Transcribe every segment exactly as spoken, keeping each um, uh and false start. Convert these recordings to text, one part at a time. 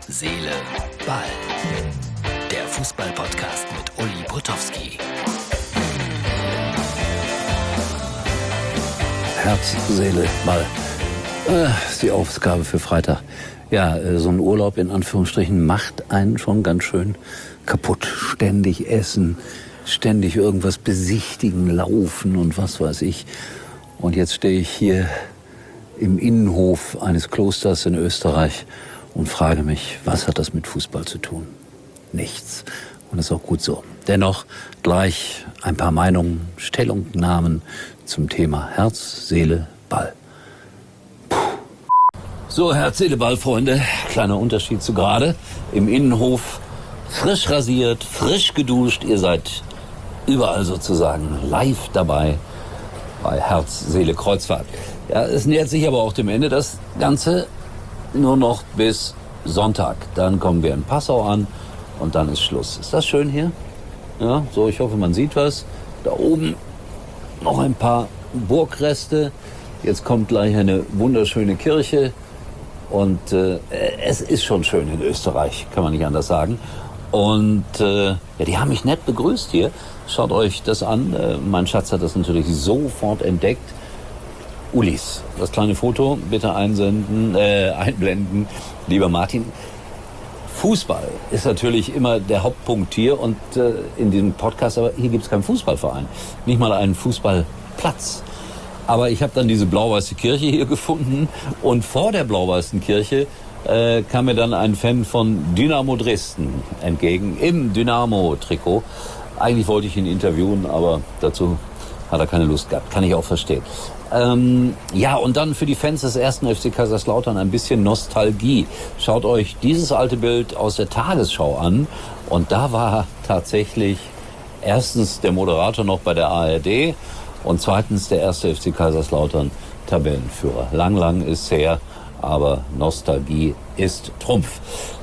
Seele, Ball. Der Fußball-Podcast mit Uli Potowski. Herz, Seele, Ball. Äh, ist die Aufgabe für Freitag. Ja, äh, so ein Urlaub in Anführungsstrichen macht einen schon ganz schön kaputt. Ständig essen, ständig irgendwas besichtigen, laufen und was weiß ich. Und jetzt stehe ich hier im Innenhof eines Klosters in Österreich und frage mich, was hat das mit Fußball zu tun? Nichts. Und das ist auch gut so. Dennoch gleich ein paar Meinungen, Stellungnahmen zum Thema Herz, Seele, Ball. Puh. So, Herz, Seele, Ball, Freunde. Kleiner Unterschied zu gerade. Im Innenhof frisch rasiert, frisch geduscht. Ihr seid überall sozusagen live dabei bei Herz, Seele, Kreuzfahrt. Ja, es nähert sich aber auch dem Ende. Das Ganze nur noch bis Sonntag. Dann kommen wir in Passau an und dann ist Schluss. Ist das schön hier? Ja, so, ich hoffe, man sieht was. Da oben noch ein paar Burgreste. Jetzt kommt gleich eine wunderschöne Kirche. Und äh, es ist schon schön in Österreich, kann man nicht anders sagen. Und äh, ja, die haben mich nett begrüßt hier. Schaut euch das an. Äh, mein Schatz hat das natürlich sofort entdeckt. Ulis, das kleine Foto bitte einsenden, äh, einblenden, lieber Martin. Fußball ist natürlich immer der Hauptpunkt hier und äh, in diesem Podcast, aber hier gibt es keinen Fußballverein, nicht mal einen Fußballplatz. Aber ich habe dann diese blau-weiße Kirche hier gefunden und vor der blau-weißen Kirche äh, kam mir dann ein Fan von Dynamo Dresden entgegen, im Dynamo-Trikot. Eigentlich wollte ich ihn interviewen, aber dazu hat er keine Lust gehabt, kann ich auch verstehen. Ähm, ja, und dann für die Fans des ersten F C Kaiserslautern ein bisschen Nostalgie. Schaut euch dieses alte Bild aus der Tagesschau an. Und da war tatsächlich erstens der Moderator noch bei der A R D und zweitens der erste F C Kaiserslautern Tabellenführer. Lang, lang ist her, aber Nostalgie ist Trumpf.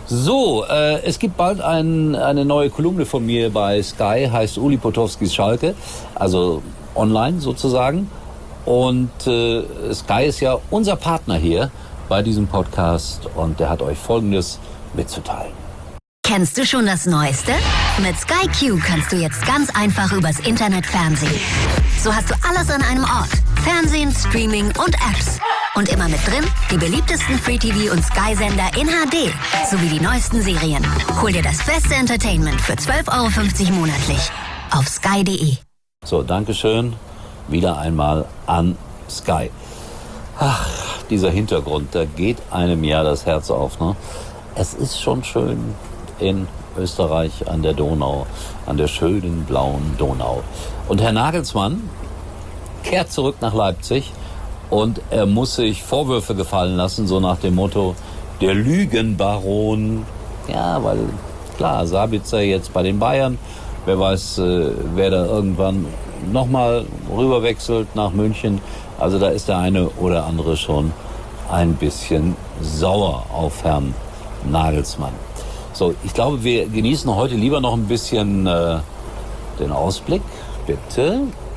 So, äh, es gibt bald ein, eine neue Kolumne von mir bei Sky, heißt Uli Potowskis Schalke, also online sozusagen. Und äh, Sky ist ja unser Partner hier bei diesem Podcast und der hat euch Folgendes mitzuteilen. Kennst du schon das Neueste? Mit Sky Q kannst du jetzt ganz einfach übers Internet fernsehen. So hast du alles an einem Ort. Fernsehen, Streaming und Apps. Und immer mit drin die beliebtesten Free-T V- und Sky-Sender in H D sowie die neuesten Serien. Hol dir das beste Entertainment für zwölf Euro fünfzig monatlich auf sky punkt de. So, Dankeschön. Wieder einmal an Sky. Ach, dieser Hintergrund, da geht einem ja das Herz auf, ne? Es ist schon schön in Österreich an der Donau, an der schönen blauen Donau. Und Herr Nagelsmann kehrt zurück nach Leipzig und er muss sich Vorwürfe gefallen lassen, so nach dem Motto, der Lügenbaron. Ja, weil klar, Sabitzer jetzt bei den Bayern, wer weiß, wer da irgendwann nochmal rüberwechselt nach München. Also da ist der eine oder andere schon ein bisschen sauer auf Herrn Nagelsmann. So, ich glaube, wir genießen heute lieber noch ein bisschen äh, den Ausblick. Bitte.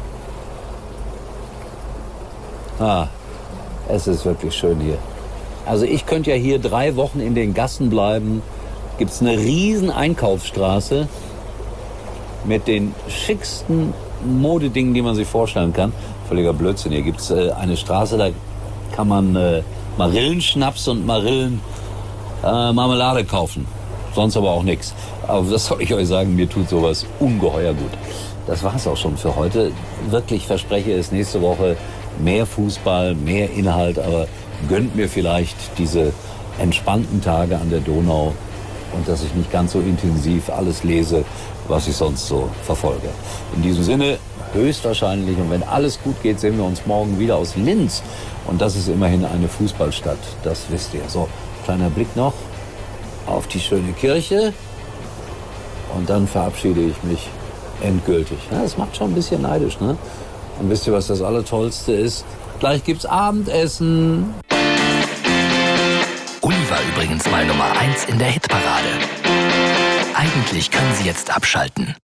Ah, es ist wirklich schön hier. Also ich könnte ja hier drei Wochen in den Gassen bleiben. Gibt's eine riesen Einkaufsstraße mit den schicksten Modedingen, die man sich vorstellen kann. Völliger Blödsinn. Hier gibt es äh, eine Straße, da kann man äh, Marillenschnaps und Marillen äh, Marmelade kaufen. Sonst aber auch nichts. Aber das soll ich euch sagen, mir tut sowas ungeheuer gut. Das war's auch schon für heute. Wirklich verspreche es nächste Woche mehr Fußball, mehr Inhalt, aber gönnt mir vielleicht diese entspannten Tage an der Donau und dass ich nicht ganz so intensiv alles lese, was ich sonst so verfolge. In diesem Sinne, höchstwahrscheinlich, und wenn alles gut geht, sehen wir uns morgen wieder aus Linz. Und das ist immerhin eine Fußballstadt, das wisst ihr. So, kleiner Blick noch auf die schöne Kirche. Und dann verabschiede ich mich endgültig. Ja, das macht schon ein bisschen neidisch, ne? Und wisst ihr, was das Allertollste ist? Gleich gibt's Abendessen. Uli war übrigens mal Nummer eins in der Hitparade. Eigentlich können Sie jetzt abschalten.